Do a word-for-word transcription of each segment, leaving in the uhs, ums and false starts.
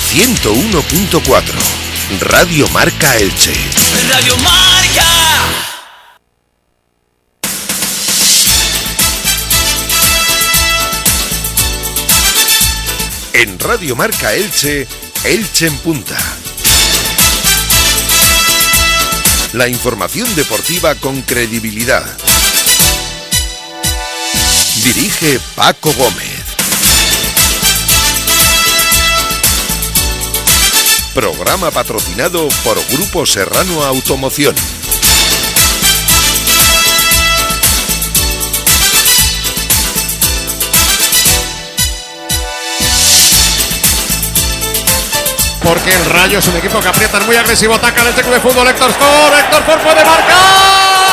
ciento uno punto cuatro. Radio Marca Elche. Radio Marca. En Radio Marca Elche, Elche en Punta. La información deportiva con credibilidad. Dirige Paco Gómez. Programa patrocinado por Grupo Serrano Automoción. Porque el Rayo es un equipo que aprieta, es muy agresivo, ataca el Elche Club de Fútbol. Héctor Ford, Héctor Ford puede marcar.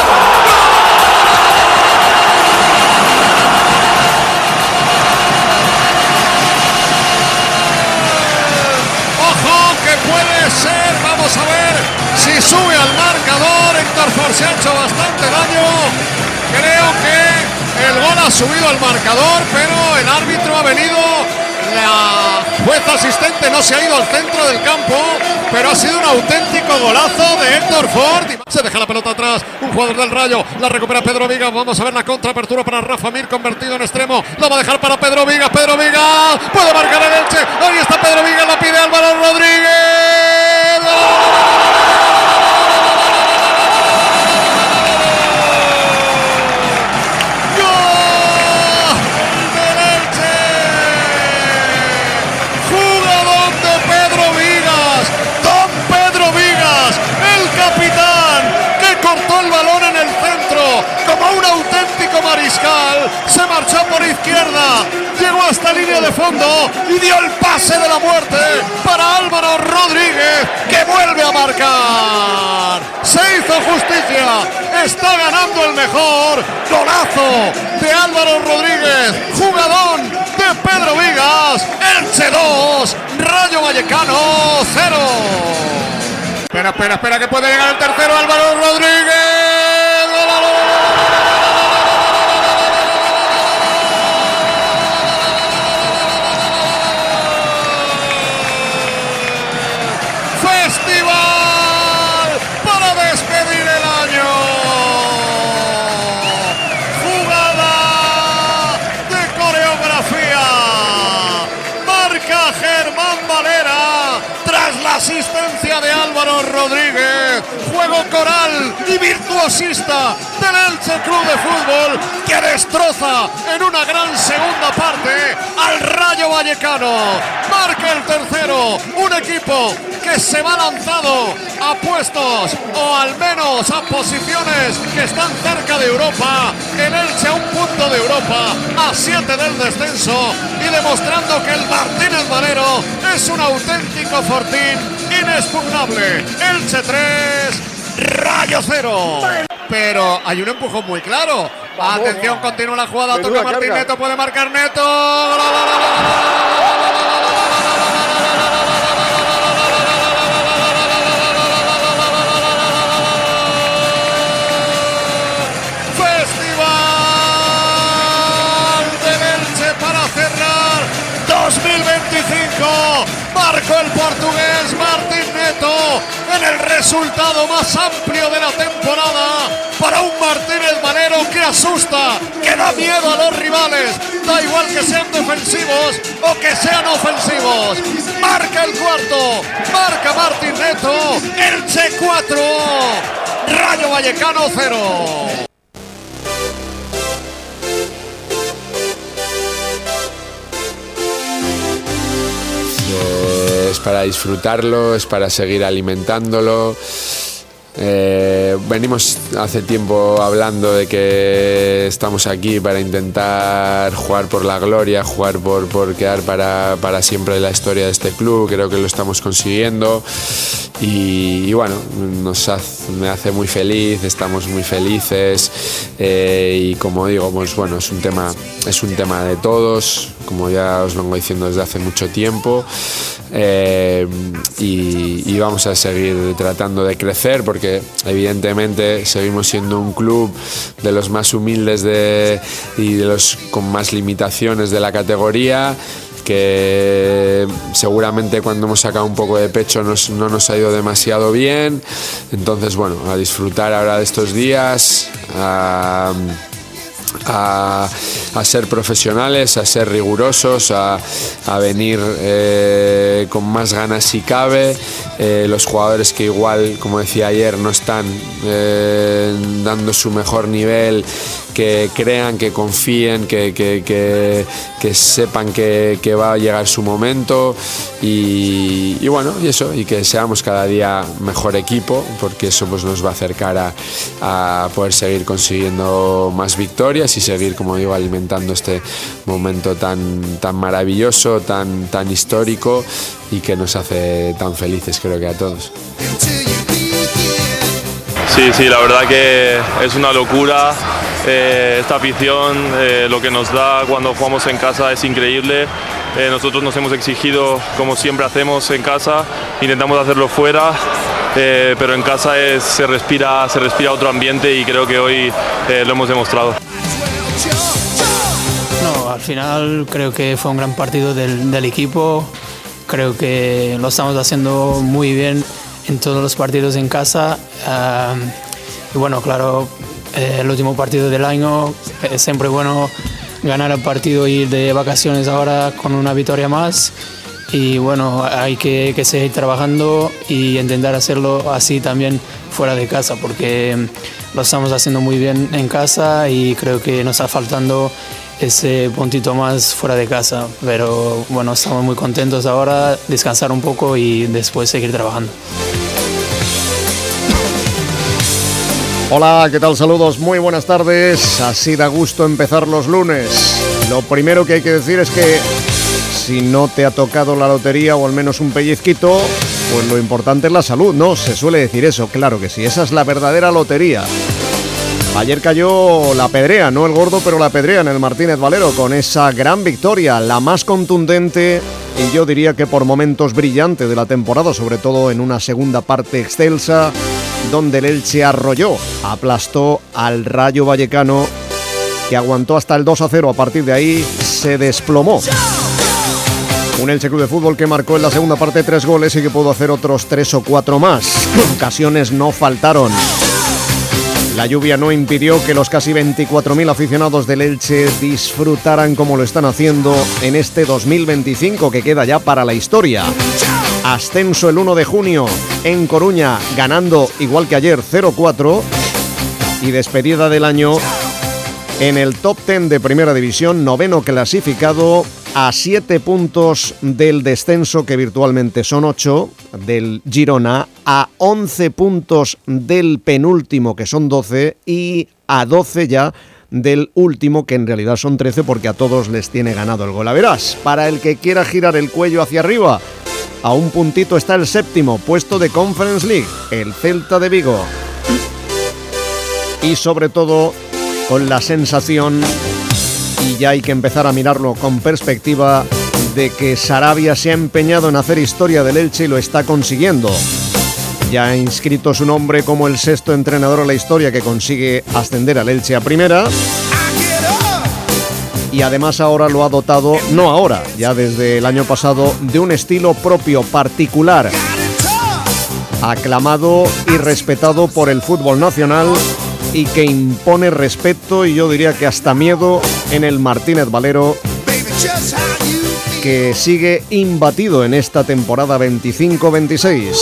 Ojo que puede ser, vamos a ver si sube al marcador. Héctor Ford se ha hecho bastante daño. Creo que el gol ha subido al marcador, pero el árbitro ha venido. La jueza asistente no se ha ido al centro del campo, pero ha sido un auténtico golazo de Héctor Ford. Se deja la pelota atrás, un jugador del Rayo, la recupera Pedro Vigas. Vamos a ver la contraapertura para Rafa Mir, convertido en extremo. La va a dejar para Pedro Vigas, Pedro Vigas puede marcar el Elche. Ahí está Pedro Vigas, la pide Álvaro Rodríguez. ¡Gol! Como un auténtico mariscal, se marchó por izquierda, llegó hasta línea de fondo y dio el pase de la muerte para Álvaro Rodríguez, que vuelve a marcar. Se hizo justicia, está ganando el mejor. Golazo de Álvaro Rodríguez, jugadón de Pedro Vigas. Elche dos, Rayo Vallecano cero. Espera, espera, espera, que puede llegar el tercero, Álvaro Rodríguez. Festival para despedir el año. Jugada de coreografía. Marca Germán Valera tras la asistencia de Álvaro Rodríguez. Juego coral y virtuosista del Elche Club de Fútbol, que destroza en una gran segunda parte al Rayo Vallecano. Marca el tercero, un equipo que se va lanzado a puestos o al menos a posiciones que están cerca de Europa. El Elche a un punto de Europa, a siete del descenso, y demostrando que el Martínez Valero es un auténtico fortín inexpugnable. Elche tres, Rayo cero. Pero hay un empujón muy claro. Atención, continúa la jugada, toca Martín Neto, puede marcar Neto. dos mil veinticinco, marcó el portugués Martín Neto en el resultado más amplio de la temporada para un Martínez Valero que asusta, que da miedo a los rivales, da igual que sean defensivos o que sean ofensivos. Marca el cuarto, marca Martín Neto, Elche cuatro, Rayo Vallecano cero. Es para disfrutarlo, es para seguir alimentándolo. Eh, venimos hace tiempo hablando de que estamos aquí para intentar jugar por la gloria, jugar por, por quedar para, para siempre en la historia de este club. Creo que lo estamos consiguiendo y, y bueno, nos hace, me hace muy feliz, estamos muy felices eh, y como digo, pues bueno, es un tema, es un tema de todos, como ya os vengo diciendo desde hace mucho tiempo. Eh, y, y vamos a seguir tratando de crecer porque evidentemente seguimos siendo un club de los más humildes de, y de los con más limitaciones de la categoría, que seguramente cuando hemos sacado un poco de pecho nos, no nos ha ido demasiado bien. Entonces, bueno, a disfrutar ahora de estos días, a, a, a ser profesionales, a ser rigurosos, a, a venir eh, con más ganas si cabe. Eh, los jugadores que igual, como decía ayer, no están eh, dando su mejor nivel, que crean, que confíen, que, que, que, que sepan que, que va a llegar su momento y, y bueno, y eso, y que seamos cada día mejor equipo, porque eso pues nos va a acercar a, a poder seguir consiguiendo más victorias y seguir, como digo, alimentando este momento tan, tan maravilloso, tan, tan histórico y que nos hace tan felices, creo que a todos. Sí, sí, la verdad que es una locura. Eh, esta afición, eh, lo que nos da cuando jugamos en casa es increíble. Eh, nosotros nos hemos exigido, como siempre hacemos en casa, intentamos hacerlo fuera, eh, pero en casa es, se, respira, se respira otro ambiente y creo que hoy eh, lo hemos demostrado. No, al final creo que fue un gran partido del, del equipo. Creo que lo estamos haciendo muy bien en todos los partidos en casa. Uh, y bueno, claro, eh, el último partido del año es siempre bueno ganar el partido e ir de vacaciones ahora con una victoria más. Y bueno, hay que, que seguir trabajando y intentar hacerlo así también fuera de casa, porque lo estamos haciendo muy bien en casa y creo que nos está faltando ese puntito más fuera de casa, pero bueno, estamos muy contentos ahora, descansar un poco y después seguir trabajando. Hola, ¿qué tal? Saludos, muy buenas tardes. Así da gusto empezar los lunes. Lo primero que hay que decir es que si no te ha tocado la lotería o al menos un pellizquito, pues lo importante es la salud, ¿no? Se suele decir eso, claro que sí, esa es la verdadera lotería. Ayer cayó la Pedrea, no el Gordo, pero la Pedrea en el Martínez Valero con esa gran victoria, la más contundente y yo diría que por momentos brillante de la temporada, sobre todo en una segunda parte excelsa, donde el Elche arrolló, aplastó al Rayo Vallecano, que aguantó hasta el dos a cero, a partir de ahí se desplomó. Un Elche Club de Fútbol que marcó en la segunda parte tres goles y que pudo hacer otros tres o cuatro más. Ocasiones no faltaron. La lluvia no impidió que los casi veinticuatro mil aficionados del Elche disfrutaran como lo están haciendo en este dos mil veinticinco que queda ya para la historia. Ascenso el uno de junio en Coruña, ganando igual que ayer cero cuatro, y despedida del año en el top diez de Primera División, noveno clasificado a siete puntos del descenso, que virtualmente son ocho, del Girona, a once puntos del penúltimo, que son doce, y a doce ya del último, que en realidad son trece, porque a todos les tiene ganado el golaveras. Para el que quiera girar el cuello hacia arriba, a un puntito está el séptimo puesto de Conference League, el Celta de Vigo. Y sobre todo con la sensación, y ya hay que empezar a mirarlo con perspectiva, de que Sarabia se ha empeñado en hacer historia del Elche y lo está consiguiendo. Ya ha inscrito su nombre como el sexto entrenador en la historia que consigue ascender al Elche a primera. Y además ahora lo ha dotado, no ahora, ya desde el año pasado, de un estilo propio, particular, aclamado y respetado por el fútbol nacional, y que impone respeto y yo diría que hasta miedo en el Martínez Valero, que sigue imbatido en esta temporada veinticinco veintiséis.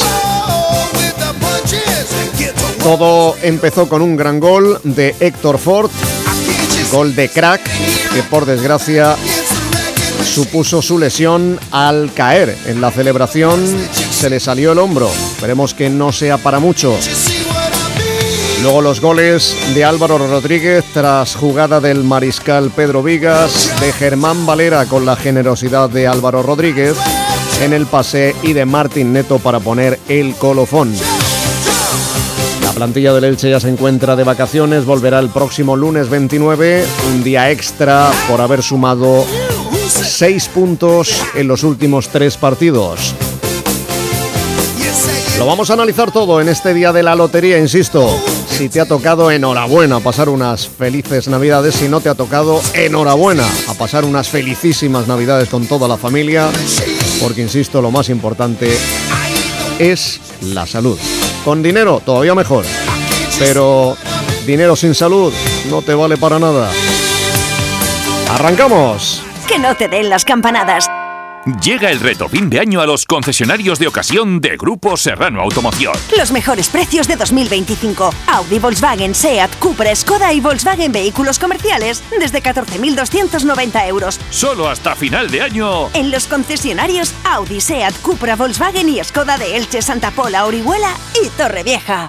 Todo empezó con un gran gol de Héctor Ford, gol de crack, que por desgracia supuso su lesión al caer en la celebración. Se le salió el hombro, esperemos que no sea para mucho. Luego los goles de Álvaro Rodríguez tras jugada del mariscal Pedro Vigas, de Germán Valera con la generosidad de Álvaro Rodríguez en el pase y de Martín Neto para poner el colofón. La plantilla del Elche ya se encuentra de vacaciones, volverá el próximo lunes veintinueve, un día extra por haber sumado seis puntos en los últimos tres partidos. Lo vamos a analizar todo en este día de la lotería, insisto. Si te ha tocado, enhorabuena, a pasar unas felices Navidades. Si no te ha tocado, enhorabuena, a pasar unas felicísimas Navidades con toda la familia, porque insisto, lo más importante es la salud. Con dinero todavía mejor, pero dinero sin salud no te vale para nada. ¡Arrancamos! Que no te den las campanadas. Llega el reto fin de año a los concesionarios de ocasión de Grupo Serrano Automoción. Los mejores precios de dos mil veinticinco. Audi, Volkswagen, Seat, Cupra, Skoda y Volkswagen Vehículos Comerciales desde catorce mil doscientos noventa euros. Solo hasta final de año. En los concesionarios Audi, Seat, Cupra, Volkswagen y Skoda de Elche, Santa Pola, Orihuela y Torrevieja.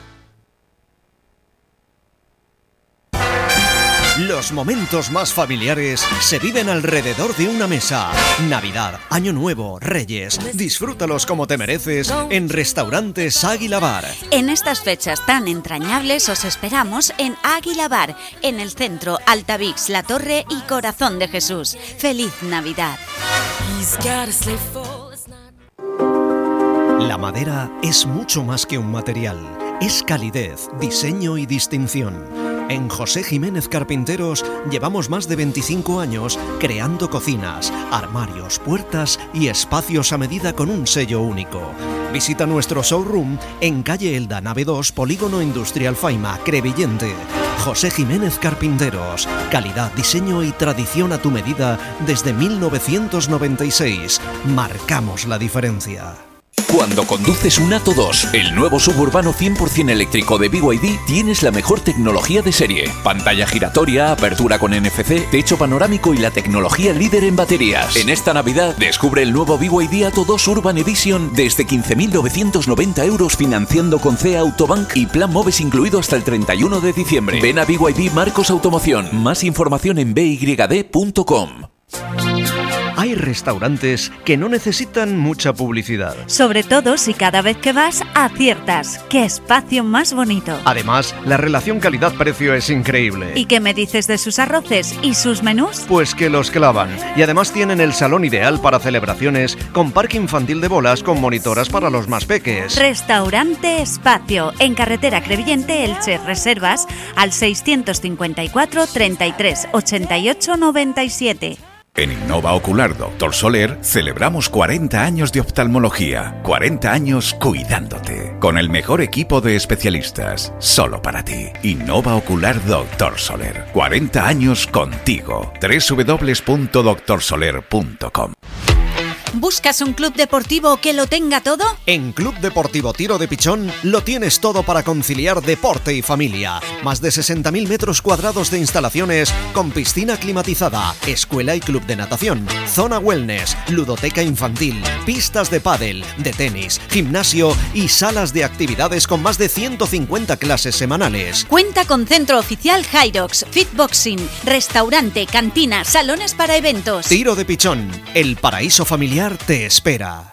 Los momentos más familiares se viven alrededor de una mesa. Navidad, Año Nuevo, Reyes. Disfrútalos como te mereces en Restaurantes Águila Bar. En estas fechas tan entrañables os esperamos en Águila Bar, en el centro, Altavix, La Torre y Corazón de Jesús. ¡Feliz Navidad! La madera es mucho más que un material. Es calidez, diseño y distinción. En José Jiménez Carpinteros llevamos más de veinticinco años creando cocinas, armarios, puertas y espacios a medida con un sello único. Visita nuestro showroom en calle Elda, nave dos, Polígono Industrial Faima, Crevillente. José Jiménez Carpinteros, calidad, diseño y tradición a tu medida desde mil novecientos noventa y seis. Marcamos la diferencia. Cuando conduces un Atto dos, el nuevo suburbano cien por ciento eléctrico de B Y D, tienes la mejor tecnología de serie. Pantalla giratoria, apertura con N F C, techo panorámico y la tecnología líder en baterías. En esta Navidad, descubre el nuevo B Y D Atto dos Urban Edition desde quince mil novecientos noventa euros financiando con C E A Autobank y plan MOVES incluido hasta el treinta y uno de diciembre. Ven a B Y D Marcos Automoción. Más información en b y d punto com. Hay restaurantes que no necesitan mucha publicidad. Sobre todo si cada vez que vas aciertas. ¡Qué espacio más bonito! Además, la relación calidad-precio es increíble. ¿Y qué me dices de sus arroces y sus menús? Pues que los clavan. Y además tienen el salón ideal para celebraciones, con parque infantil de bolas con monitoras para los más peques. Restaurante Espacio, en carretera Crevillente, Elche. Reservas al seiscientos cincuenta y cuatro, treinta y tres, ochenta y ocho, noventa y siete. En Innova Ocular Doctor Soler celebramos cuarenta años de oftalmología, cuarenta años cuidándote, con el mejor equipo de especialistas, solo para ti. Innova Ocular Doctor Soler, cuarenta años contigo. doble u doble u doble u punto doctor soler punto com. ¿Buscas un club deportivo que lo tenga todo? En Club Deportivo Tiro de Pichón lo tienes todo para conciliar deporte y familia. Más de sesenta mil metros cuadrados de instalaciones con piscina climatizada, escuela y club de natación, zona wellness, ludoteca infantil, pistas de pádel, de tenis, gimnasio y salas de actividades con más de ciento cincuenta clases semanales. Cuenta con centro oficial Hyrox, fitboxing, restaurante, cantina, salones para eventos. Tiro de Pichón, el paraíso familiar te espera.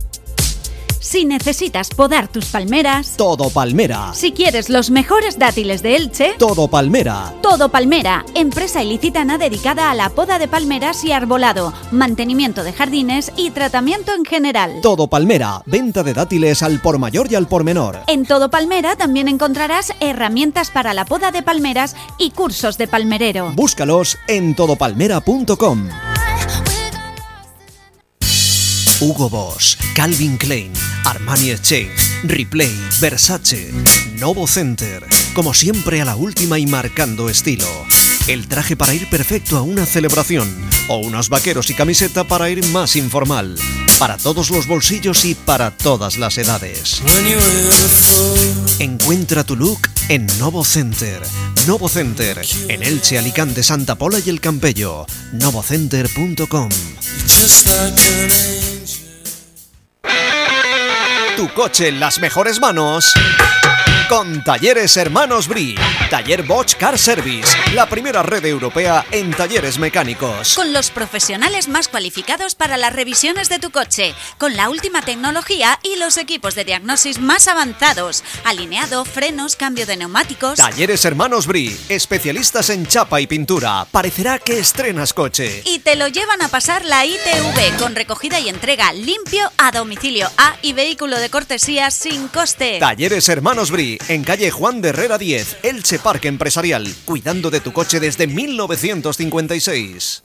Si necesitas podar tus palmeras, Todo Palmera. Si quieres los mejores dátiles de Elche, Todo Palmera. Todo Palmera, empresa ilicitana dedicada a la poda de palmeras y arbolado, mantenimiento de jardines y tratamiento en general. Todo Palmera, venta de dátiles al por mayor y al por menor. En Todo Palmera también encontrarás herramientas para la poda de palmeras y cursos de palmerero. Búscalos en todo palmera punto com. Hugo Boss, Calvin Klein, Armani Exchange, Replay, Versace, Novo Center. Como siempre a la última y marcando estilo. El traje para ir perfecto a una celebración. O unos vaqueros y camiseta para ir más informal. Para todos los bolsillos y para todas las edades. Encuentra tu look en Novo Center. Novo Center, en Elche, Alicante, Santa Pola y El Campello. novo center punto com. Tu coche en las mejores manos con Talleres Hermanos Brie. Taller Bosch Car Service, la primera red europea en talleres mecánicos. Con los profesionales más cualificados para las revisiones de tu coche, con la última tecnología y los equipos de diagnosis más avanzados. Alineado, frenos, cambio de neumáticos. Talleres Hermanos Brie, especialistas en chapa y pintura. Parecerá que estrenas coche. Y te lo llevan a pasar la I T V con recogida y entrega limpio a domicilio A y vehículo de cortesía sin coste. Talleres Hermanos Brie, en calle Juan de Herrera diez, Elche Parque Empresarial, cuidando de tu coche desde mil novecientos cincuenta y seis.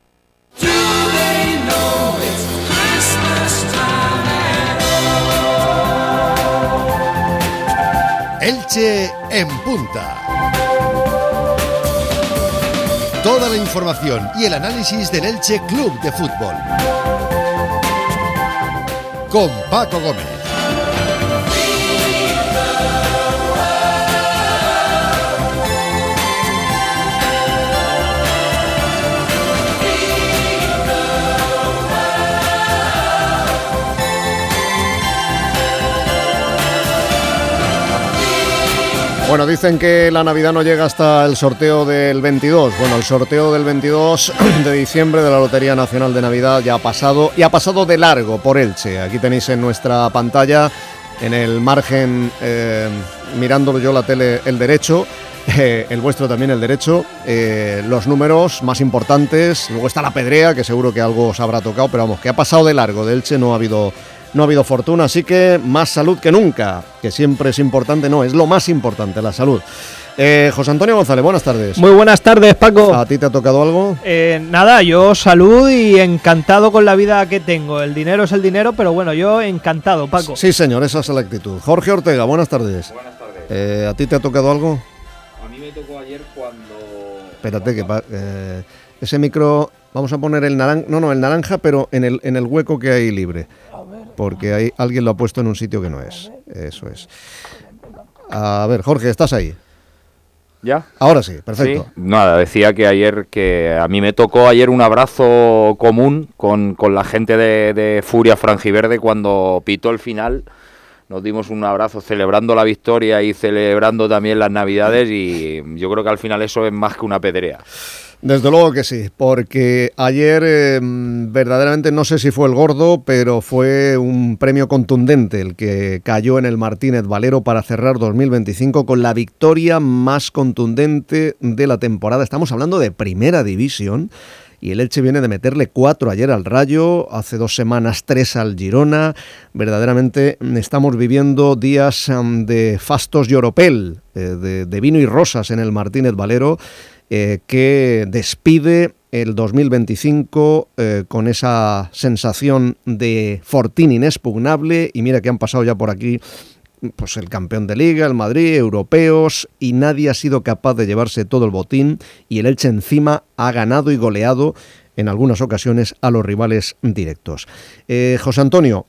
Elche en punta. Toda la información y el análisis del Elche Club de Fútbol. Con Paco Gómez. Bueno, dicen que la Navidad no llega hasta el sorteo del veintidós. Bueno, el sorteo del veintidós de diciembre de la Lotería Nacional de Navidad ya ha pasado, y ha pasado de largo por Elche. Aquí tenéis en nuestra pantalla, en el margen, eh, mirándolo yo la tele, el derecho, eh, el vuestro también el derecho, eh, los números más importantes. Luego está la pedrea, que seguro que algo os habrá tocado, pero vamos, que ha pasado de largo de Elche, no ha habido... No ha habido fortuna, así que más salud que nunca, que siempre es importante, no, es lo más importante, la salud. Eh, José Antonio González, buenas tardes. Muy buenas tardes, Paco. ¿A ti te ha tocado algo? Eh, nada, yo salud y encantado con la vida que tengo. El dinero es el dinero, pero bueno, yo encantado, Paco. Sí, señor, esa es la actitud. Jorge Ortega, buenas tardes. Buenas tardes. Eh, ¿A ti te ha tocado algo? A mí me tocó ayer cuando... Espérate, que eh, ese micro... Vamos a poner el naranja, no, no, el naranja, pero en el, en el hueco que hay libre. Porque ahí alguien lo ha puesto en un sitio que no es. Eso es. A ver, Jorge, ¿estás ahí? ¿Ya? Ahora sí, perfecto. Sí, nada, decía que ayer, que a mí me tocó ayer un abrazo común con, con la gente de, de Furia Franjiverde cuando pitó el final. Nos dimos un abrazo celebrando la victoria y celebrando también las Navidades, y yo creo que al final eso es más que una pedrea. Desde luego que sí, porque ayer eh, verdaderamente no sé si fue el gordo, pero fue un premio contundente el que cayó en el Martínez Valero para cerrar dos mil veinticinco con la victoria más contundente de la temporada. Estamos hablando de Primera División y el Elche viene de meterle cuatro ayer al Rayo, hace dos semanas tres al Girona. Verdaderamente estamos viviendo días um, de fastos y oropel, eh, de, de vino y rosas en el Martínez Valero. Eh, que despide el dos mil veinticinco eh, con esa sensación de fortín inexpugnable, y mira que han pasado ya por aquí pues el campeón de Liga, el Madrid, europeos, y nadie ha sido capaz de llevarse todo el botín, y el Elche encima ha ganado y goleado en algunas ocasiones a los rivales directos. Eh, José Antonio,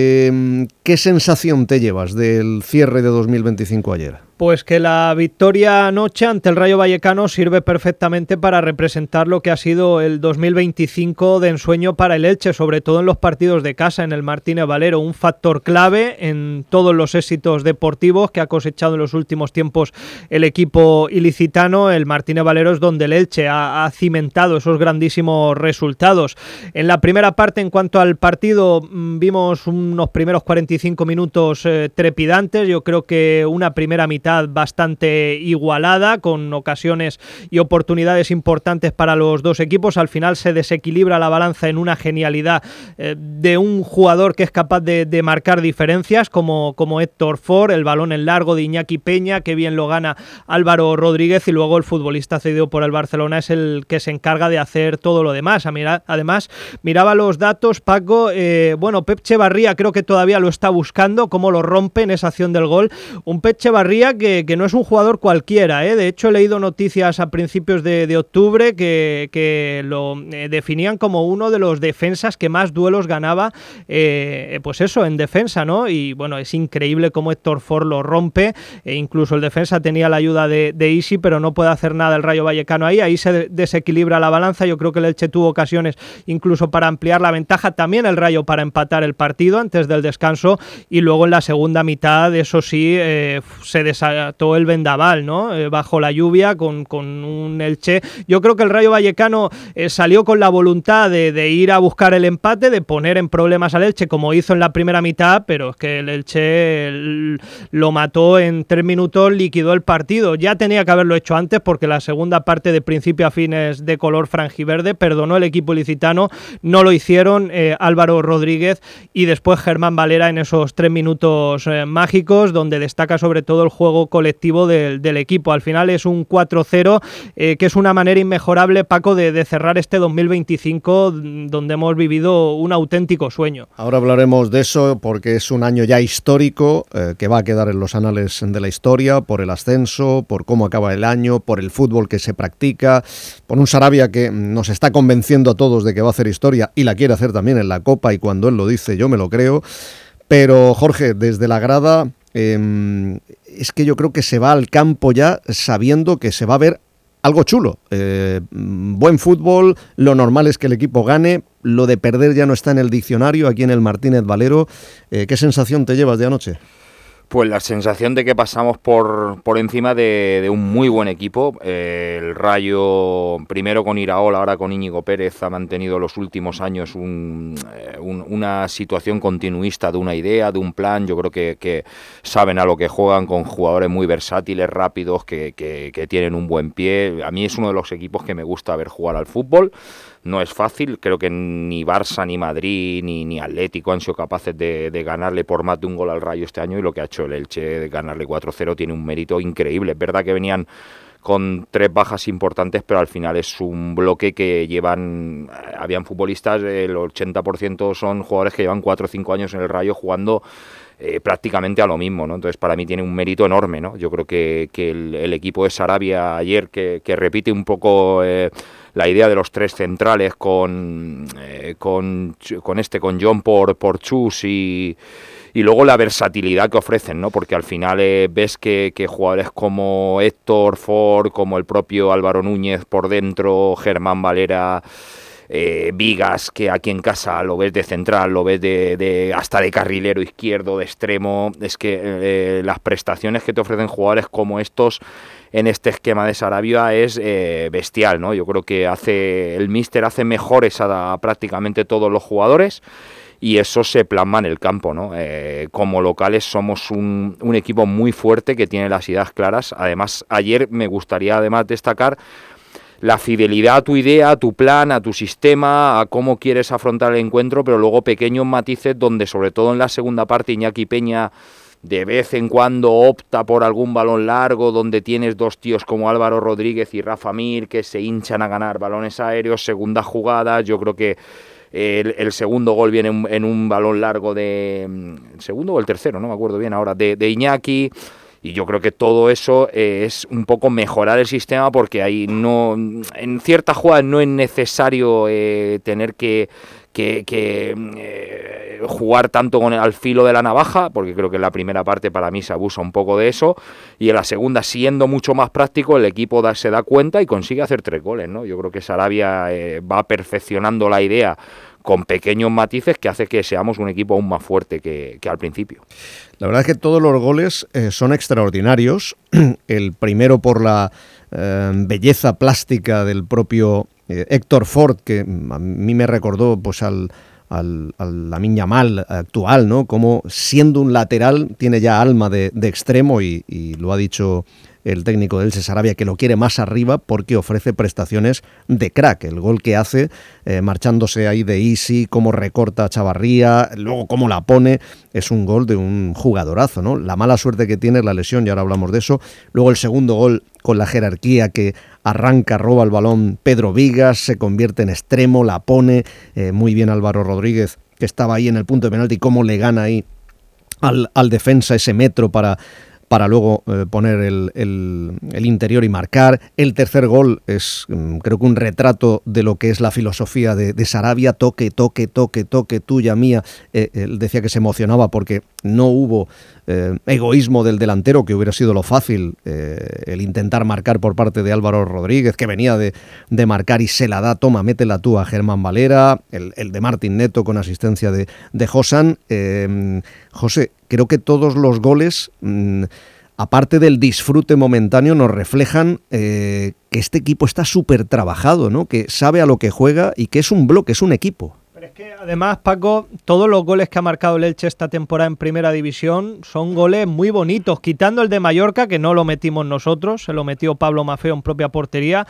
eh, ¿qué sensación te llevas del cierre de dos mil veinticinco ayer? Pues que la victoria anoche ante el Rayo Vallecano sirve perfectamente para representar lo que ha sido el dos mil veinticinco de ensueño para el Elche, sobre todo en los partidos de casa en el Martínez Valero, un factor clave en todos los éxitos deportivos que ha cosechado en los últimos tiempos el equipo ilicitano. El Martínez Valero es donde el Elche ha, ha cimentado esos grandísimos resultados. En la primera parte, en cuanto al partido, vimos unos primeros cuarenta y cinco minutos eh, trepidantes. Yo creo que una primera mitad bastante igualada, con ocasiones y oportunidades importantes para los dos equipos. Al final se desequilibra la balanza en una genialidad eh, de un jugador que es capaz de, de marcar diferencias, como, como Héctor Ford, el balón en largo de Iñaki Peña, que bien lo gana Álvaro Rodríguez, y luego el futbolista cedido por el Barcelona es el que se encarga de hacer todo lo demás. Además, miraba los datos, Paco, eh, bueno, Pep Echevarría creo que todavía lo está buscando, cómo lo rompe en esa acción del gol. Un Pep Echevarría Que, que no es un jugador cualquiera, ¿eh? De hecho he leído noticias a principios de, de octubre que, que lo eh, definían como uno de los defensas que más duelos ganaba, eh, pues eso, en defensa, ¿no? Y bueno, es increíble cómo Héctor Ford lo rompe, e incluso el defensa tenía la ayuda de, de Isi, pero no puede hacer nada el Rayo Vallecano ahí, ahí se desequilibra la balanza. Yo creo que el Elche tuvo ocasiones incluso para ampliar la ventaja, también el Rayo para empatar el partido antes del descanso, y luego en la segunda mitad, eso sí, eh, se desató el vendaval, ¿no? Eh, bajo la lluvia, con, con un Elche. Yo creo que el Rayo Vallecano eh, salió con la voluntad de, de ir a buscar el empate, de poner en problemas al Elche, como hizo en la primera mitad, pero es que el Elche el, lo mató en tres minutos, liquidó el partido. Ya tenía que haberlo hecho antes, porque la segunda parte de principio a fin es de color franjiverde, perdonó el equipo ilicitano, no lo hicieron eh, Álvaro Rodríguez y después Germán Valera en esos tres minutos eh, mágicos, donde destaca sobre todo el juego juego colectivo del, del equipo. Al final es un cuatro cero, eh, que es una manera inmejorable, Paco, de, de cerrar este dos mil veinticinco, donde hemos vivido un auténtico sueño. Ahora hablaremos de eso porque es un año ya histórico, eh, que va a quedar en los anales de la historia, por el ascenso, por cómo acaba el año, por el fútbol que se practica, por un Sarabia que nos está convenciendo a todos de que va a hacer historia y la quiere hacer también en la Copa, y cuando él lo dice yo me lo creo. Pero Jorge, desde la grada, eh, es que yo creo que se va al campo ya sabiendo que se va a ver algo chulo, eh, buen fútbol, lo normal es que el equipo gane, lo de perder ya no está en el diccionario aquí en el Martínez Valero. Eh, ¿qué sensación te llevas de anoche? Pues la sensación de que pasamos por, por encima de, de un muy buen equipo. Eh, el Rayo, primero con Iraola, ahora con Íñigo Pérez, ha mantenido los últimos años un, un, una situación continuista de una idea, de un plan. Yo creo que, que saben a lo que juegan, con jugadores muy versátiles, rápidos, que, que, que tienen un buen pie. A mí es uno de los equipos que me gusta ver jugar al fútbol. No es fácil, creo que ni Barça, ni Madrid, ni, ni Atlético han sido capaces de, de ganarle por más de un gol al Rayo este año, y lo que ha hecho el Elche de ganarle cuatro cero tiene un mérito increíble. Es verdad que venían con tres bajas importantes, pero al final es un bloque que llevan, habían futbolistas, el ochenta por ciento son jugadores que llevan cuatro o cinco años en el Rayo jugando Eh, prácticamente a lo mismo, ¿no? Entonces para mí tiene un mérito enorme, ¿no? Yo creo que, que el, el equipo de Sarabia ayer, que, que repite un poco eh, la idea de los tres centrales con, eh, con, con este, con John por, por Chus y... Y luego la versatilidad que ofrecen, ¿no? Porque al final eh, ves que, que jugadores como Héctor Ford, como el propio Álvaro Núñez por dentro, Germán Valera, eh, Vigas, que aquí en casa lo ves de central, lo ves de, de hasta de carrilero izquierdo, de extremo. Es que eh, las prestaciones que te ofrecen jugadores como estos en este esquema de Sarabia es eh, bestial, ¿no? Yo creo que hace el míster hace mejores a, a prácticamente todos los jugadores, y eso se plasma en el campo, ¿no? Eh, como locales somos un, un equipo muy fuerte que tiene las ideas claras. Además, ayer me gustaría además destacar la fidelidad a tu idea, a tu plan, a tu sistema, a cómo quieres afrontar el encuentro, pero luego pequeños matices donde, sobre todo en la segunda parte, Iñaki Peña de vez en cuando opta por algún balón largo, donde tienes dos tíos como Álvaro Rodríguez y Rafa Mir que se hinchan a ganar balones aéreos, segunda jugada. Yo creo que El, el segundo gol viene en, en un balón largo de... ¿El segundo o el tercero? No me acuerdo bien ahora. De, de Iñaki. Y yo creo que todo eso eh, es un poco mejorar el sistema, porque ahí no... En ciertas jugadas no es necesario eh, tener que... que, que eh, jugar tanto con el, al filo de la navaja, porque creo que en la primera parte para mí se abusa un poco de eso, y en la segunda, siendo mucho más práctico, el equipo da, se da cuenta y consigue hacer tres goles, ¿no? Yo creo que Sarabia eh, va perfeccionando la idea con pequeños matices que hace que seamos un equipo aún más fuerte que, que al principio. La verdad es que todos los goles eh, son extraordinarios. El primero por la eh, belleza plástica del propio eh, Héctor Ford, que a mí me recordó pues al, al, al Lamine Yamal actual, ¿no? Como siendo un lateral tiene ya alma de, de extremo, y, y lo ha dicho el técnico del Elche Sarabia, que lo quiere más arriba porque ofrece prestaciones de crack. El gol que hace, eh, marchándose ahí de easy, cómo recorta a Chavarría, luego cómo la pone, es un gol de un jugadorazo, ¿no? La mala suerte que tiene es la lesión, y ahora hablamos de eso. Luego el segundo gol con la jerarquía, que arranca, roba el balón Pedro Vigas, se convierte en extremo, la pone, eh, muy bien Álvaro Rodríguez, que estaba ahí en el punto de penalti, cómo le gana ahí al, al defensa ese metro para... para luego eh, poner el, el, el interior y marcar. El tercer gol es, creo que un retrato de lo que es la filosofía de, de Sarabia, toque, toque, toque, toque, tuya, mía. Eh, él decía que se emocionaba porque no hubo eh, egoísmo del delantero, que hubiera sido lo fácil, eh, el intentar marcar por parte de Álvaro Rodríguez, que venía de, de marcar y se la da, toma, métela tú a Germán Valera, el, el de Martín Neto con asistencia de, de Josan. Eh, José, creo que todos los goles, mmm, aparte del disfrute momentáneo, nos reflejan eh, que este equipo está súper trabajado, ¿no? Que sabe a lo que juega y que es un bloque, es un equipo. Pero es que además, Paco, todos los goles que ha marcado el Elche esta temporada en Primera División son goles muy bonitos, quitando el de Mallorca, que no lo metimos nosotros, se lo metió Pablo Maffeo en propia portería.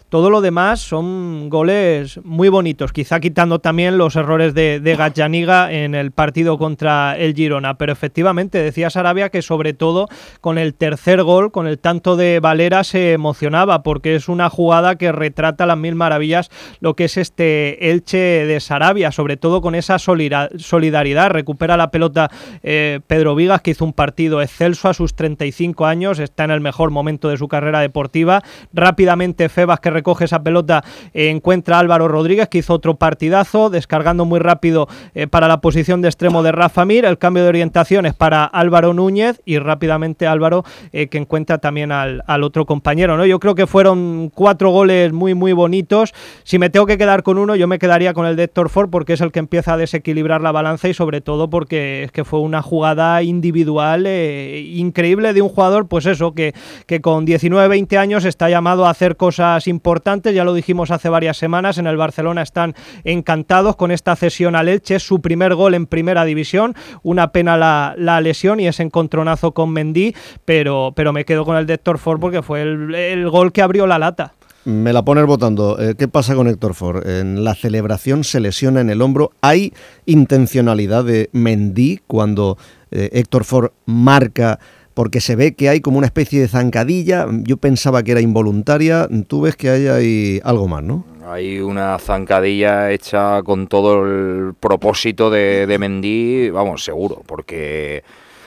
todo lo demás son goles muy bonitos, quizá quitando también los errores de, de Gazzaniga en el partido contra el Girona, pero efectivamente decía Sarabia que sobre todo con el tercer gol, con el tanto de Valera, se emocionaba porque es una jugada que retrata las mil maravillas lo que es este Elche de Sarabia, sobre todo con esa solidaridad. Recupera la pelota eh, Pedro Vigas, que hizo un partido excelso a sus treinta y cinco años, está en el mejor momento de su carrera deportiva. Rápidamente Febas, que recoge esa pelota, eh, encuentra a Álvaro Rodríguez, que hizo otro partidazo, descargando muy rápido eh, para la posición de extremo de Rafa Mir. El cambio de orientación es para Álvaro Núñez y rápidamente Álvaro eh, que encuentra también al, al otro compañero, ¿no? Yo creo que fueron cuatro goles muy muy bonitos. Si me tengo que quedar con uno, yo me quedaría con el de Héctor Ford, porque es el que empieza a desequilibrar la balanza y sobre todo porque es que fue una jugada individual eh, increíble de un jugador, pues eso, que, que con diecinueve veinte años está llamado a hacer cosas importantes. Ya lo dijimos hace varias semanas, en el Barcelona están encantados con esta cesión al Elche, es su primer gol en primera división, una pena la, la lesión y ese encontronazo con Mendy, pero, pero me quedo con el de Héctor Ford porque fue el, el gol que abrió la lata. Me la pones votando. Eh, ¿Qué pasa con Héctor Ford? En la celebración se lesiona en el hombro. ¿Hay intencionalidad de Mendy cuando eh, Héctor Ford marca? Porque se ve que hay como una especie de zancadilla. Yo pensaba que era involuntaria. Tú ves que hay, hay algo más, ¿no? Hay una zancadilla hecha con todo el propósito de, de Mendy, vamos, seguro, porque...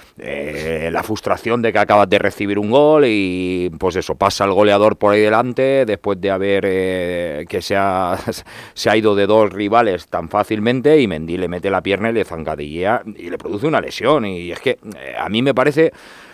Eh, la frustración de que acabas de recibir un gol y pues eso, pasa el goleador por ahí delante después de haber eh, que se ha, se ha ido de dos rivales tan fácilmente y Mendy le mete la pierna y le zancadilla y le produce una lesión y es que eh, a mí me parece...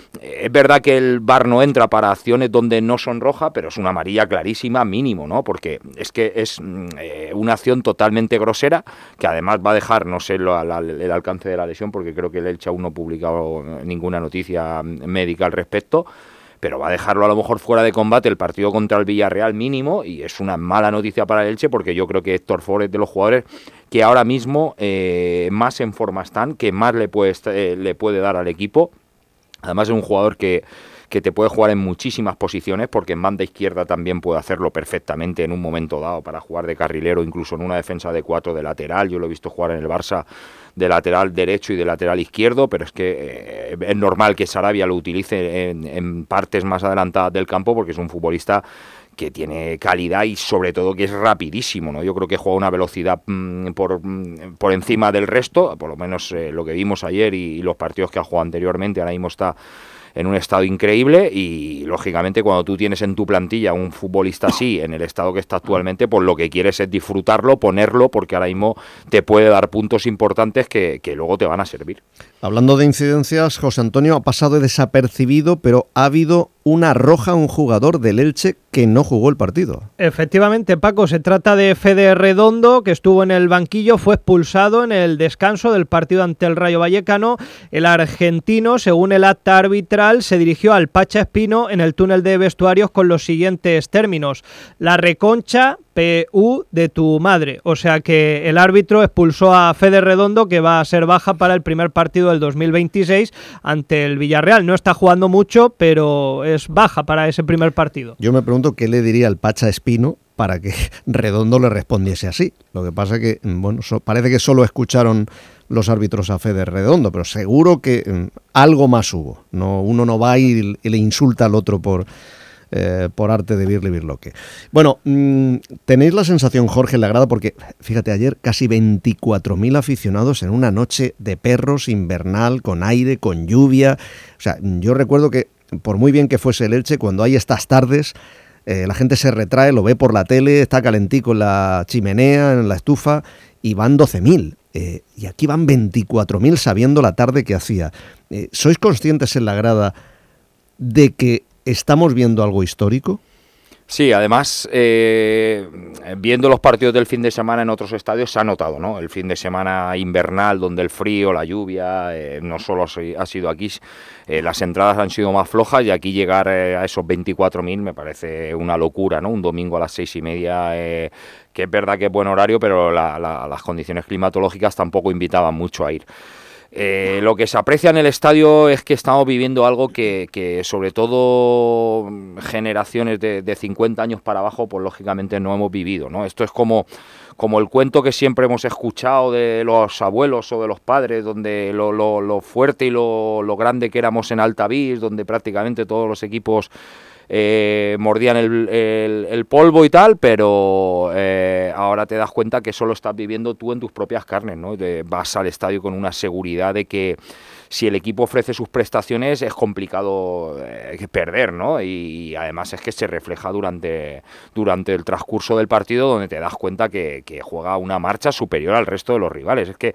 Es verdad que el V A R no entra para acciones donde no son rojas, pero es una amarilla clarísima mínimo, ¿no? Porque es que es eh, una acción totalmente grosera, que además va a dejar, no sé la, la, el alcance de la lesión, porque creo que el Elche aún no ha publicado ninguna noticia médica al respecto, pero va a dejarlo a lo mejor fuera de combate el partido contra el Villarreal mínimo, y es una mala noticia para el Elche, porque yo creo que Héctor Ford es de los jugadores que ahora mismo eh, más en forma están, que más le puede, eh, le puede dar al equipo. Además es un jugador que, que te puede jugar en muchísimas posiciones, porque en banda izquierda también puede hacerlo perfectamente en un momento dado para jugar de carrilero, incluso en una defensa de cuatro de lateral. Yo lo he visto jugar en el Barça de lateral derecho y de lateral izquierdo, pero es que eh, es normal que Sarabia lo utilice en, en partes más adelantadas del campo, porque es un futbolista que tiene calidad y sobre todo que es rapidísimo, ¿no? Yo creo que juega una velocidad mmm, por, mmm, por encima del resto, por lo menos eh, lo que vimos ayer y, y los partidos que ha jugado anteriormente. Ahora mismo está en un estado increíble y lógicamente cuando tú tienes en tu plantilla un futbolista así, en el estado que está actualmente, pues lo que quieres es disfrutarlo, ponerlo, porque ahora mismo te puede dar puntos importantes que, que luego te van a servir. Hablando de incidencias, José Antonio, ha pasado desapercibido, pero ha habido una roja a un jugador del Elche que no jugó el partido. Efectivamente, Paco, se trata de Fede Redondo, que estuvo en el banquillo, fue expulsado en el descanso del partido ante el Rayo Vallecano. El argentino, según el acta arbitral, se dirigió al Pacha Espino en el túnel de vestuarios con los siguientes términos: la reconcha P U de tu madre. O sea que el árbitro expulsó a Fede Redondo, que va a ser baja para el primer partido del dos mil veintiséis ante el Villarreal. No está jugando mucho, pero es baja para ese primer partido. Yo me pregunto qué le diría el Pacha Espino para que Redondo le respondiese así. Lo que pasa es que, bueno, so, parece que solo escucharon los árbitros a Fede Redondo, pero seguro que um, algo más hubo. No, uno no va y, y le insulta al otro por... Eh, por arte de Birli Birloque. Bueno, mmm, tenéis la sensación, Jorge, en la grada, porque fíjate, ayer casi veinticuatro mil aficionados en una noche de perros invernal, con aire, con lluvia. O sea, yo recuerdo que por muy bien que fuese el Elche, cuando hay estas tardes, eh, la gente se retrae, lo ve por la tele, está calentico en la chimenea, en la estufa, y van doce mil. Eh, y aquí van veinticuatro mil sabiendo la tarde que hacía. Eh, ¿Sois conscientes en la grada de que estamos viendo algo histórico? Sí, además, eh, viendo los partidos del fin de semana en otros estadios se ha notado, ¿no? El fin de semana invernal, donde el frío, la lluvia, eh, no solo ha sido aquí, eh, las entradas han sido más flojas, y aquí llegar eh, a esos veinticuatro mil me parece una locura, ¿no? Un domingo a las seis y media, eh, que es verdad que es buen horario, pero la, la, las condiciones climatológicas tampoco invitaban mucho a ir. Eh, lo que se aprecia en el estadio es que estamos viviendo algo que, que sobre todo generaciones de, de cincuenta años para abajo, pues lógicamente no hemos vivido, ¿no? Esto es como, como el cuento que siempre hemos escuchado de los abuelos o de los padres, donde lo, lo, lo fuerte y lo, lo grande que éramos en Altavís, donde prácticamente todos los equipos Eh, mordían el, el, el polvo y tal, pero eh, ahora te das cuenta que solo estás viviendo tú en tus propias carnes, ¿no? Te vas al estadio con una seguridad de que si el equipo ofrece sus prestaciones es complicado eh, perder, ¿no? Y, y además es que se refleja durante, durante el transcurso del partido, donde te das cuenta que, que juega una marcha superior al resto de los rivales. Es que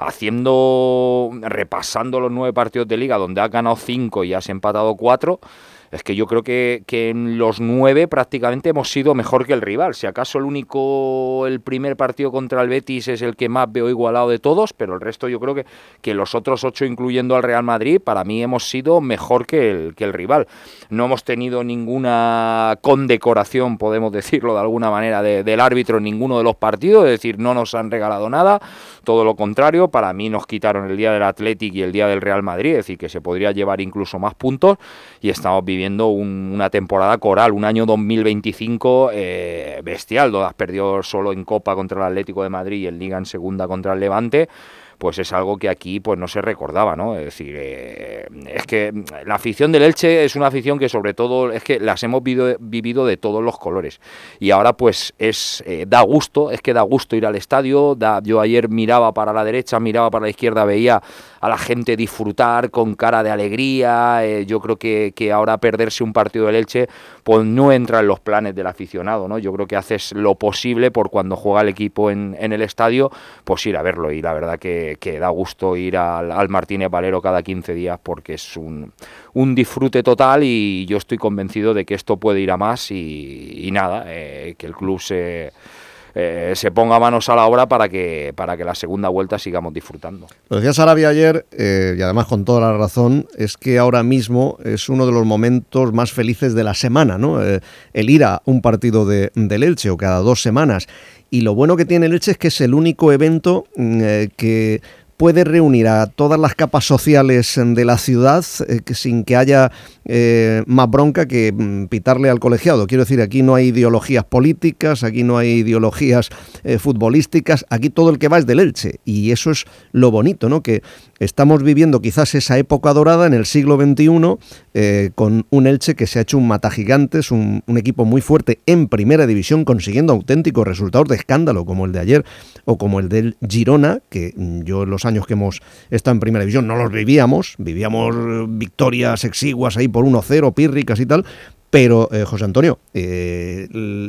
haciendo, repasando los nueve partidos de liga, donde has ganado cinco y has empatado cuatro, es que yo creo que, que en los nueve prácticamente hemos sido mejor que el rival. Si acaso el único, el primer partido contra el Betis es el que más veo igualado de todos, pero el resto yo creo que, que los otros ocho, incluyendo al Real Madrid, para mí hemos sido mejor que el, que el rival. No hemos tenido ninguna condecoración, podemos decirlo de alguna manera, de, del árbitro en ninguno de los partidos, es decir, no nos han regalado nada, todo lo contrario, para mí nos quitaron el día del Athletic y el día del Real Madrid, es decir, que se podría llevar incluso más puntos, y estamos viviendo Un, una temporada coral, un año dos mil veinticinco eh, bestial, donde has perdido solo en Copa contra el Atlético de Madrid y en Liga en segunda contra el Levante, pues es algo que aquí pues no se recordaba, ¿no? Es decir, eh, es que la afición del Elche es una afición que sobre todo es que las hemos vivido, vivido de todos los colores, y ahora pues es eh, da gusto, es que da gusto ir al estadio, da, yo ayer miraba para la derecha, miraba para la izquierda, veía a la gente disfrutar con cara de alegría, eh, yo creo que, que ahora perderse un partido del Elche pues no entra en los planes del aficionado, ¿no? Yo creo que haces lo posible por cuando juega el equipo en, en el estadio, pues ir a verlo, y la verdad que que da gusto ir al, al Martínez Valero cada quince días, porque es un, un disfrute total, y yo estoy convencido de que esto puede ir a más, y, y nada, eh, que el club se, eh, se ponga manos a la obra para que, para que la segunda vuelta sigamos disfrutando. Lo decía Sarabia ayer, eh, y además con toda la razón, es que ahora mismo es uno de los momentos más felices de la semana, ¿no? Eh, el ir a un partido de, del Elche, o cada dos semanas. Y lo bueno que tiene el Elche es que es el único evento eh, que puede reunir a todas las capas sociales de la ciudad eh, que sin que haya eh, más bronca que mm, pitarle al colegiado. Quiero decir, aquí no hay ideologías políticas, aquí no hay ideologías eh, futbolísticas, aquí todo el que va es del Elche, y eso es lo bonito, ¿no? Que estamos viviendo quizás esa época dorada en el siglo veintiuno, eh, con un Elche que se ha hecho un matagigantes, un, un equipo muy fuerte en primera división, consiguiendo auténticos resultados de escándalo, como el de ayer, o como el del Girona, que yo en los años que hemos estado en primera división no los vivíamos, vivíamos victorias exiguas ahí por uno cero, pírricas y tal, pero eh, José Antonio, eh,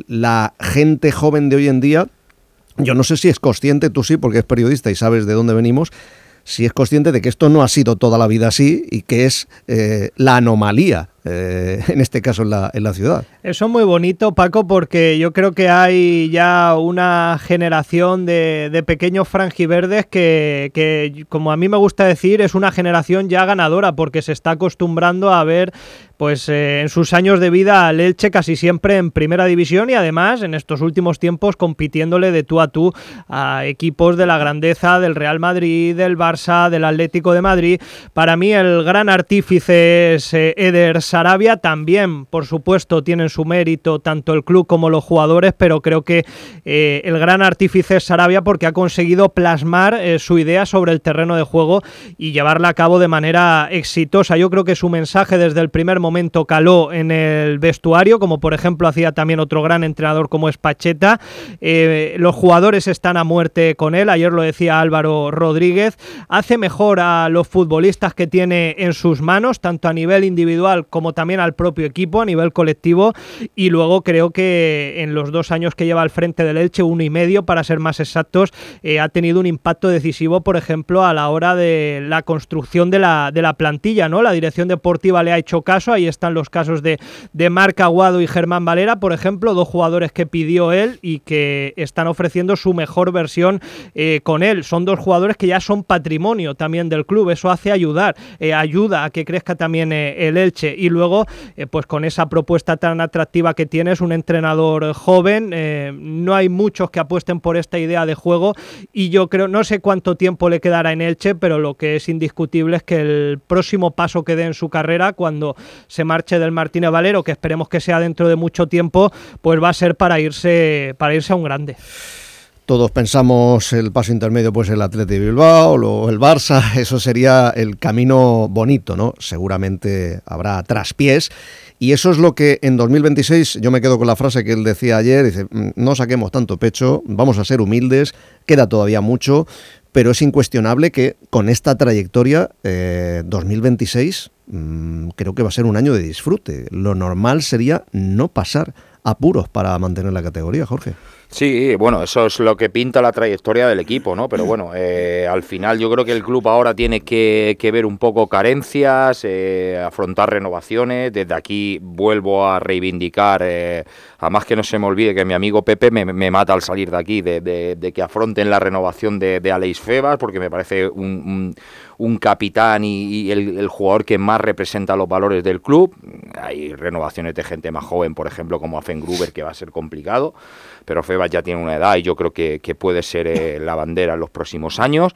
la gente joven de hoy en día, yo no sé si es consciente, tú sí, porque es periodista y sabes de dónde venimos, si es consciente de que esto no ha sido toda la vida así, y que es eh, la anomalía, eh, en este caso en la, en la ciudad. Eso es muy bonito, Paco, porque yo creo que hay ya una generación de, de pequeños franjiverdes que, que, como a mí me gusta decir, es una generación ya ganadora, porque se está acostumbrando a ver pues eh, en sus años de vida al Elche casi siempre en primera división, y además en estos últimos tiempos compitiéndole de tú a tú a equipos de la grandeza del Real Madrid, del Barça, del Atlético de Madrid. Para mí el gran artífice es eh, Eder Sarabia. También, por supuesto, tienen su mérito tanto el club como los jugadores, pero creo que eh, el gran artífice es Sarabia, porque ha conseguido plasmar eh, su idea sobre el terreno de juego y llevarla a cabo de manera exitosa. Yo creo que su mensaje desde el primer momento caló en el vestuario, como por ejemplo hacía también otro gran entrenador como es Pacheta. Eh, los jugadores están a muerte con él, ayer lo decía Álvaro Rodríguez, hace mejor a los futbolistas que tiene en sus manos, tanto a nivel individual como también al propio equipo, a nivel colectivo, y luego creo que en los dos años que lleva al frente del Elche, uno y medio para ser más exactos, eh, ha tenido un impacto decisivo, por ejemplo, a la hora de la construcción de la, de la plantilla, ¿no? La dirección deportiva le ha hecho caso, ahí están los casos de, de Marc Aguado y Germán Valera, por ejemplo, dos jugadores que pidió él y que están ofreciendo su mejor versión eh, con él. Son dos jugadores que ya son patrimonio también del club, eso hace ayudar, eh, ayuda a que crezca también eh, el Elche. Y luego eh, pues con esa propuesta tan atractiva que tienes, un entrenador joven, eh, no hay muchos que apuesten por esta idea de juego y yo creo, no sé cuánto tiempo le quedará en Elche, pero lo que es indiscutible es que el próximo paso que dé en su carrera cuando se marche del Martínez Valero, que esperemos que sea dentro de mucho tiempo, pues va a ser para irse, para irse a un grande. Todos pensamos el paso intermedio, pues el Athletic de Bilbao o el Barça, eso sería el camino bonito, ¿no? Seguramente habrá traspiés y eso es lo que en dos mil veintiséis, yo me quedo con la frase que él decía ayer, dice, no saquemos tanto pecho, vamos a ser humildes, queda todavía mucho, pero es incuestionable que con esta trayectoria, eh, dos mil veintiséis, mmm, creo que va a ser un año de disfrute. Lo normal sería no pasar apuros para mantener la categoría, Jorge. Sí, bueno, eso es lo que pinta la trayectoria del equipo, ¿no? Pero bueno, eh, al final yo creo que el club ahora tiene que, que ver un poco carencias, eh, afrontar renovaciones. Desde aquí vuelvo a reivindicar, eh, además que no se me olvide que mi amigo Pepe me, me mata al salir de aquí, de, de, de que afronten la renovación de, de Aleix Febas, porque me parece un, un, un capitán y, y el, el jugador que más representa los valores del club. Hay renovaciones de gente más joven, por ejemplo, como Afengruber, que va a ser complicado, pero Febas ya tiene una edad y yo creo que, que puede ser eh, la bandera en los próximos años.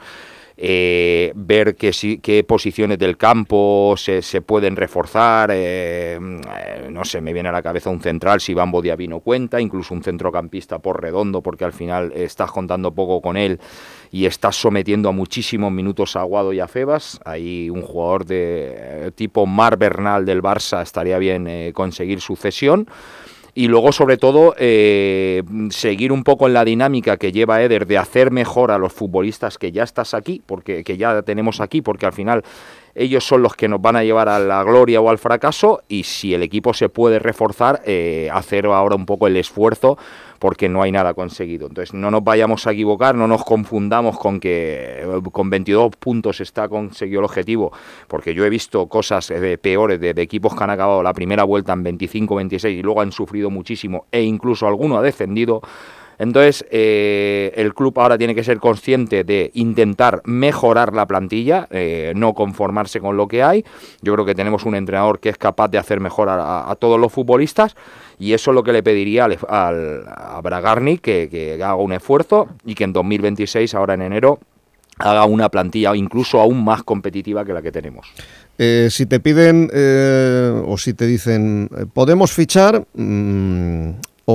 Eh, ver qué si, qué posiciones del campo se, se pueden reforzar, eh, eh, no sé, me viene a la cabeza un central si Bambo Diaby no cuenta, incluso un centrocampista por Redondo, porque al final estás contando poco con él y estás sometiendo a muchísimos minutos a Aguado y a Febas. Ahí un jugador de eh, tipo Mar Bernal del Barça estaría bien eh, conseguir su cesión. Y luego, sobre todo, eh, seguir un poco en la dinámica que lleva Eder de hacer mejor a los futbolistas que ya estás aquí, porque que ya tenemos aquí, porque al final ellos son los que nos van a llevar a la gloria o al fracaso, y si el equipo se puede reforzar, eh, hacer ahora un poco el esfuerzo, porque no hay nada conseguido. Entonces no nos vayamos a equivocar, no nos confundamos con que con veintidós puntos está conseguido el objetivo, porque yo he visto cosas eh, peores de, de equipos que han acabado la primera vuelta en veinticinco, veintiséis y luego han sufrido muchísimo e incluso alguno ha descendido. Entonces eh, el club ahora tiene que ser consciente de intentar mejorar la plantilla, eh, no conformarse con lo que hay. Yo creo que tenemos un entrenador que es capaz de hacer mejor a, a todos los futbolistas, y eso es lo que le pediría al, al, a Bragarnik, que, que haga un esfuerzo y que en dos mil veintiséis, ahora en enero, haga una plantilla incluso aún más competitiva que la que tenemos. Eh, si te piden eh, o si te dicen, ¿podemos fichar? Mmm,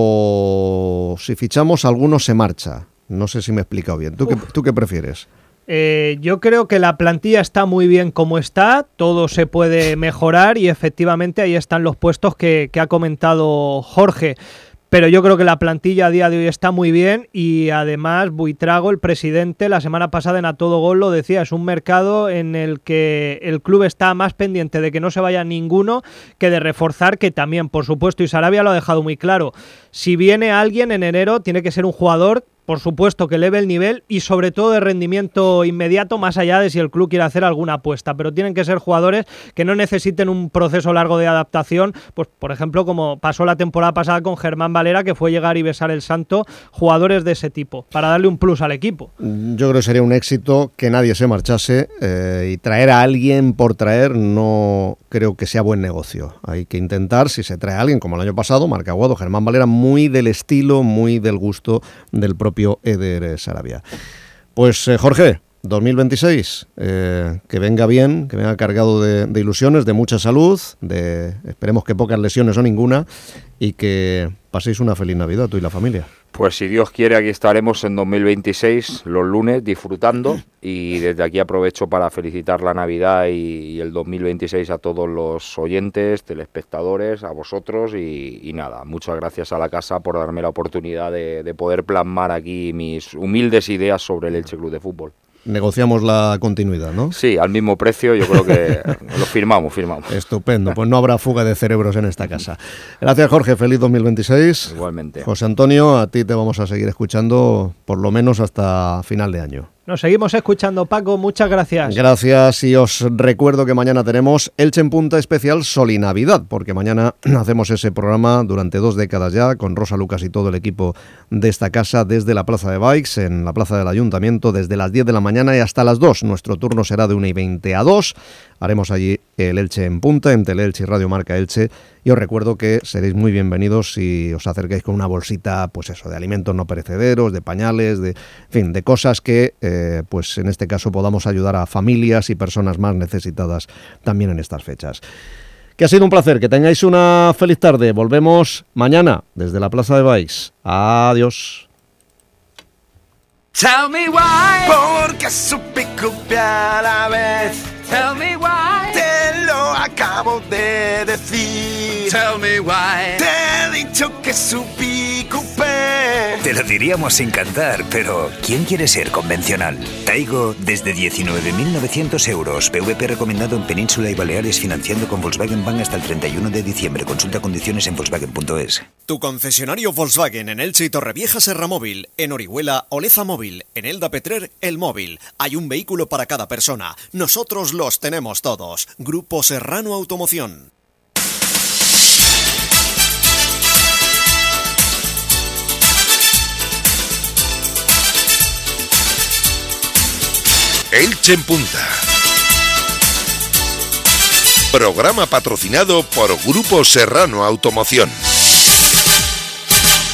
o si fichamos, alguno se marcha. No sé si me he explicado bien. ¿Tú, qué, ¿tú qué prefieres? Eh, yo creo que la plantilla está muy bien como está, todo se puede mejorar y efectivamente ahí están los puestos que, que ha comentado Jorge. Pero yo creo que la plantilla a día de hoy está muy bien y además Buitrago, el presidente, la semana pasada en A Todo Gol lo decía, es un mercado en el que el club está más pendiente de que no se vaya ninguno que de reforzar, que también, por supuesto, y Sarabia lo ha dejado muy claro. Si viene alguien en enero, tiene que ser un jugador, por supuesto, que eleve el nivel y sobre todo de rendimiento inmediato, más allá de si el club quiere hacer alguna apuesta, pero tienen que ser jugadores que no necesiten un proceso largo de adaptación, pues por ejemplo como pasó la temporada pasada con Germán Valera, que fue llegar y besar el santo, jugadores de ese tipo, para darle un plus al equipo. Yo creo que sería un éxito que nadie se marchase, eh, y traer a alguien por traer no creo que sea buen negocio. Hay que intentar, si se trae a alguien como el año pasado, Marc Aguado, Germán Valera, muy del estilo, muy del gusto del propio Eder Sarabia. Pues eh, Jorge, dos mil veintiséis, eh, que venga bien, que venga cargado de, de ilusiones, de mucha salud, de esperemos que pocas lesiones o ninguna, y que paséis una feliz Navidad tú y la familia. Pues si Dios quiere, aquí estaremos en dos mil veintiséis, los lunes, disfrutando, y desde aquí aprovecho para felicitar la Navidad y, y el dos mil veintiséis a todos los oyentes, telespectadores, a vosotros, y, y nada, muchas gracias a la casa por darme la oportunidad de, de poder plasmar aquí mis humildes ideas sobre el Elche Club de Fútbol. Negociamos la continuidad, ¿no? Sí, al mismo precio, yo creo que lo firmamos, firmamos. Estupendo, pues no habrá fuga de cerebros en esta casa. Gracias, Jorge, feliz dos mil veintiséis. Igualmente. José Antonio, a ti te vamos a seguir escuchando por lo menos hasta final de año. Nos seguimos escuchando, Paco, muchas gracias. Gracias, y os recuerdo que mañana tenemos Elche en Punta especial Sol y Navidad, porque mañana hacemos ese programa durante dos décadas ya, con Rosa Lucas y todo el equipo de esta casa, desde la Plaza de Bikes, en la Plaza del Ayuntamiento, desde las diez de la mañana y hasta las dos. Nuestro turno será de una y veinte a dos. Haremos allí el Elche en Punta, en Teleelche y Radio Marca Elche. Y os recuerdo que seréis muy bienvenidos si os acercáis con una bolsita, pues eso, de alimentos no perecederos, de pañales, de, en fin, de cosas que, eh, pues en este caso, podamos ayudar a familias y personas más necesitadas también en estas fechas. Que ha sido un placer, que tengáis una feliz tarde. Volvemos mañana desde la Plaza de Bikes. Adiós. Tell me why, porque supe copiar a la vez. Tell me why, te lo acabo de decir. Tell me why, te he dicho que supí copiar. Te lo diríamos sin cantar, pero ¿quién quiere ser convencional? Taigo desde diecinueve mil novecientos euros. P V P recomendado en Península y Baleares, financiando con Volkswagen Bank hasta el treinta y uno de diciembre. Consulta condiciones en Volkswagen punto es. Tu concesionario Volkswagen en Elche y Torrevieja Serra Móvil, en Orihuela Oleza Móvil, en Elda Petrer El Móvil. Hay un vehículo para cada persona. Nosotros los tenemos todos. Grupo Serrano Automoción. Elche en Punta. Programa patrocinado por Grupo Serrano Automoción.